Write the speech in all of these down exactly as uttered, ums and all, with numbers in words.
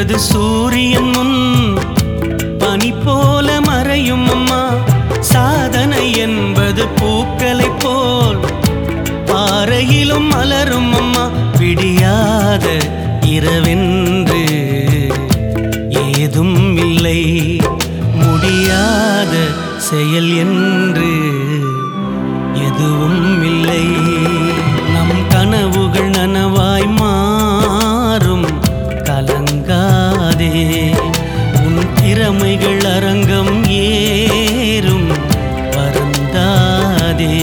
என்பது சூரியன் முன் பனி போல மறையும் அம்மா. சாதனை என்பது பூக்களைப் போல் பாறையிலும் மலரும் அம்மா. விடியாத இரவென்று ஏதும் இல்லை, முடியாத செயல் என்று எதுவும் இல்லை. நம் கனவுகள் நனவாய் மாறும், கலங்காதே. உன் திறமைகள் அரங்கம் ஏறும், வருந்தாதே.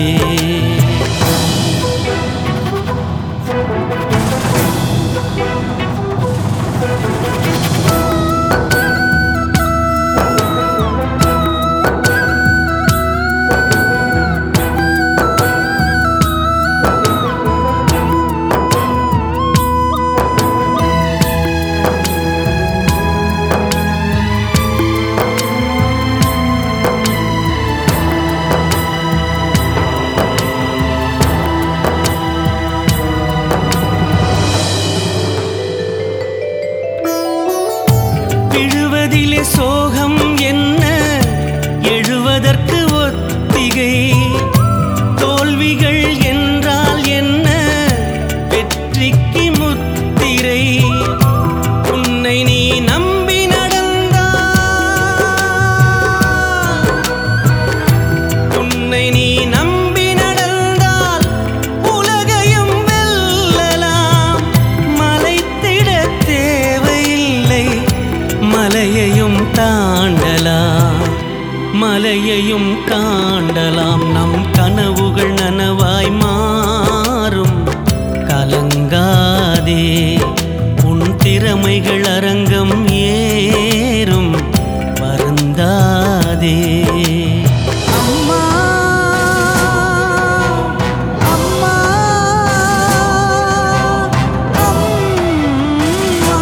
விழுவதிலே சோகம் என்ன, எழுவதற்கு ஒத்திகை. தோல்விகள் என்றால் என்ன, வெற்றிக்கு முத்திரை. உன்னை நீ நம்பி நடந்தால், உன்னை நீ நம்பி நடந்தால் உலகையும் வெல்லலாம். மலைத்திட தேவையில்லை, மலையையும் தாண்டலாம், மலையையும் காண்டலாம். நம் கனவுகள் நனவாய் மாறும், கலங்காதே. உன் திறமைகள் அரங்கம் ஏறும், வருந்தாதே. அம்மா அம்மா அம்மா.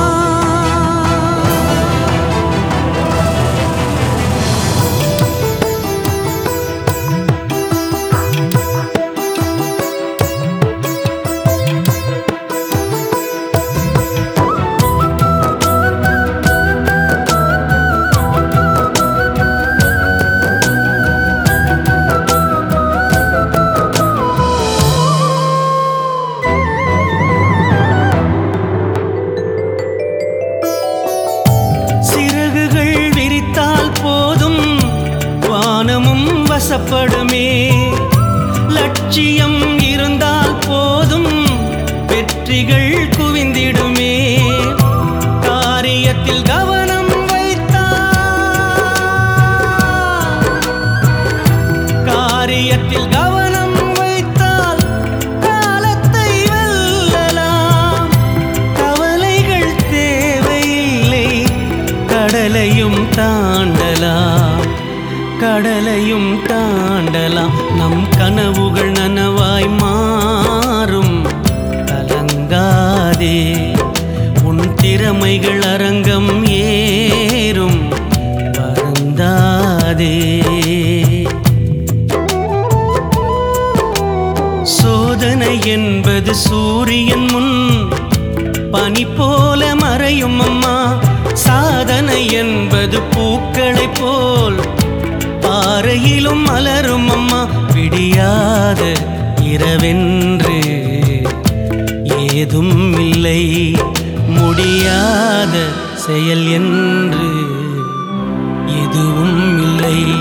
சிறகுகள் விரித்தால் போதும், வானமும் வசப்படுமே. லட்சியம் இருந்தால் போதும், வெற்றிகள் குவிந்திடுமே. காரியத்தில் கவனம் வைத்தால், காரியத்தில் கவனம் வைத்தால் காலத்தை வெல்லலாம். கவலைகள் தேவையில்லை, கடலையும் தாண்டலாம், கடலையும் தாண்டலாம். நம் கனவுகள் நனவாய் மாறும், கலங்காதே. உன் திறமைகள் அரங்கம் ஏறும், வருந்தாதே. சோதனை என்பது சூரியன் முன் பனி போல மறையும் அம்மா. சாதனை என்பது பூக்களைப் போல் பாறையிலும் மலரும் அம்மா. விடியாத இரவென்று ஏதும் இல்லை, முடியாத செயல் என்று எதுவும் இல்லை.